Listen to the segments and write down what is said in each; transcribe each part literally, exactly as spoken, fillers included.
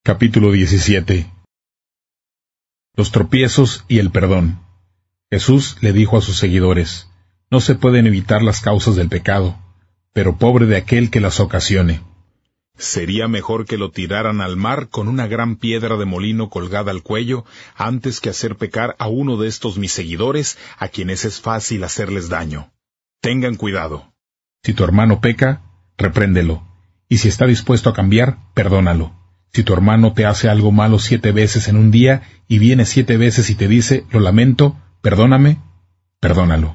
Capítulo diecisiete. Los tropiezos y el perdón. Jesús le dijo a sus seguidores: no se pueden evitar las causas del pecado, pero pobre de aquel que las ocasione. Sería mejor que lo tiraran al mar con una gran piedra de molino colgada al cuello, antes que hacer pecar a uno de estos mis seguidores, a quienes es fácil hacerles daño. Tengan cuidado. Si tu hermano peca, repréndelo, y si está dispuesto a cambiar, perdónalo. Si tu hermano te hace algo malo siete veces en un día, y viene siete veces y te dice, lo lamento, perdóname, perdónalo.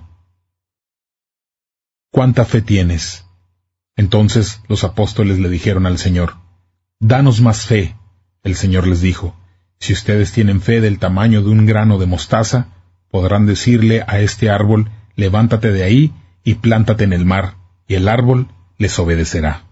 ¿Cuánta fe tienes? Entonces los apóstoles le dijeron al Señor: danos más fe. El Señor les dijo: si ustedes tienen fe del tamaño de un grano de mostaza, podrán decirle a este árbol, levántate de ahí y plántate en el mar, y el árbol les obedecerá.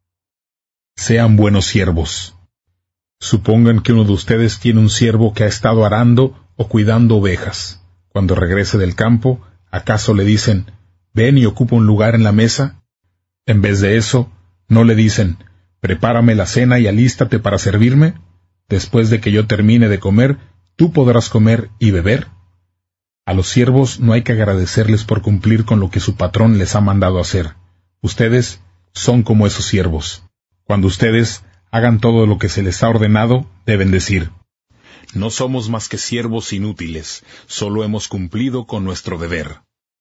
Sean buenos siervos. Supongan que uno de ustedes tiene un siervo que ha estado arando o cuidando ovejas. Cuando regrese del campo, ¿acaso le dicen, ven y ocupa un lugar en la mesa? En vez de eso, ¿no le dicen, prepárame la cena y alístate para servirme? Después de que yo termine de comer, tú podrás comer y beber. A los siervos no hay que agradecerles por cumplir con lo que su patrón les ha mandado hacer. Ustedes son como esos siervos. Cuando ustedes hagan todo lo que se les ha ordenado, deben decir, no somos más que siervos inútiles, solo hemos cumplido con nuestro deber.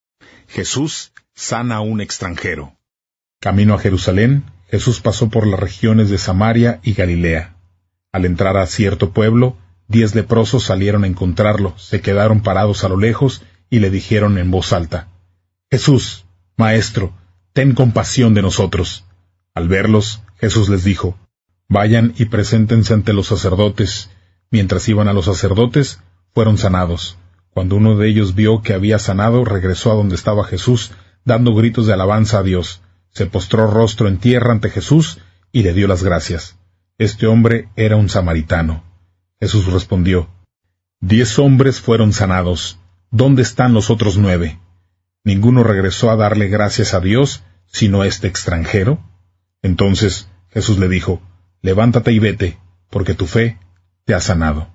Jesús sana a un extranjero. Camino a Jerusalén, Jesús pasó por las regiones de Samaria y Galilea. Al entrar a cierto pueblo, diez leprosos salieron a encontrarlo, se quedaron parados a lo lejos y le dijeron en voz alta, Jesús, Maestro, ten compasión de nosotros. Al verlos, Jesús les dijo, vayan y preséntense ante los sacerdotes. Mientras iban a los sacerdotes, fueron sanados. Cuando uno de ellos vio que había sanado, regresó a donde estaba Jesús, dando gritos de alabanza a Dios. Se postró rostro en tierra ante Jesús y le dio las gracias. Este hombre era un samaritano. Jesús respondió, Diez hombres fueron sanados. ¿Dónde están los otros nueve? ¿Ninguno regresó a darle gracias a Dios, sino este extranjero? Entonces Jesús le dijo, levántate y vete, porque tu fe te ha sanado.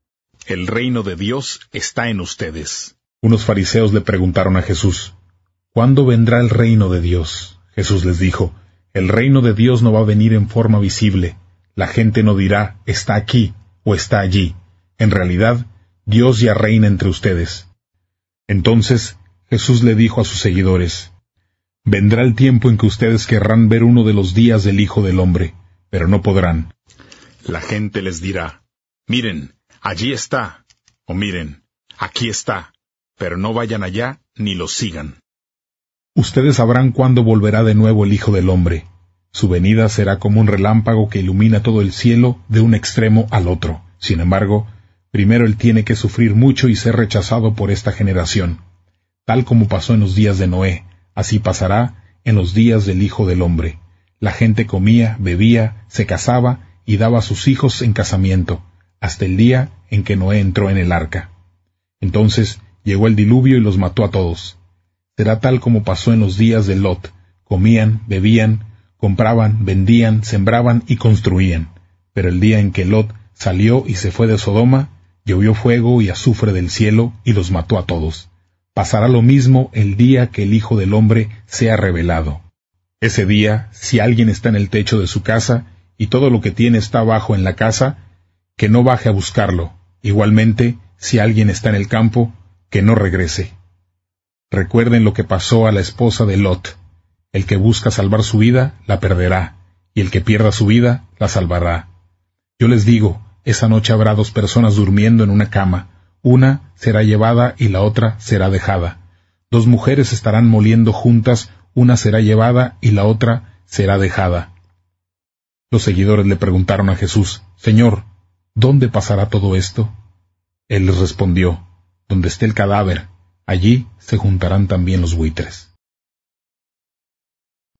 El reino de Dios está en ustedes. Unos fariseos le preguntaron a Jesús, ¿cuándo vendrá el reino de Dios? Jesús les dijo, el reino de Dios no va a venir en forma visible. La gente no dirá, está aquí o está allí. En realidad, Dios ya reina entre ustedes. Entonces Jesús le dijo a sus seguidores, vendrá el tiempo en que ustedes querrán ver uno de los días del Hijo del Hombre, pero no podrán. La gente les dirá, miren, allí está, o miren, aquí está, pero no vayan allá ni los sigan. Ustedes sabrán cuándo volverá de nuevo el Hijo del Hombre. Su venida será como un relámpago que ilumina todo el cielo de un extremo al otro. Sin embargo, primero él tiene que sufrir mucho y ser rechazado por esta generación. Tal como pasó en los días de Noé, así pasará en los días del Hijo del Hombre. La gente comía, bebía, se casaba y daba a sus hijos en casamiento, hasta el día en que Noé entró en el arca. Entonces llegó el diluvio y los mató a todos. Será tal como pasó en los días de Lot. Comían, bebían, compraban, vendían, sembraban y construían. Pero el día en que Lot salió y se fue de Sodoma, llovió fuego y azufre del cielo y los mató a todos. Pasará lo mismo el día que el Hijo del Hombre sea revelado. Ese día, si alguien está en el techo de su casa, y todo lo que tiene está abajo en la casa, que no baje a buscarlo. Igualmente, si alguien está en el campo, que no regrese. Recuerden lo que pasó a la esposa de Lot. El que busca salvar su vida, la perderá, y el que pierda su vida, la salvará. Yo les digo, esa noche habrá dos personas durmiendo en una cama. Una será llevada y la otra será dejada. Dos mujeres estarán moliendo juntas, una será llevada y la otra será dejada. Los seguidores le preguntaron a Jesús, Señor, ¿dónde pasará todo esto? Él les respondió, donde esté el cadáver, allí se juntarán también los buitres.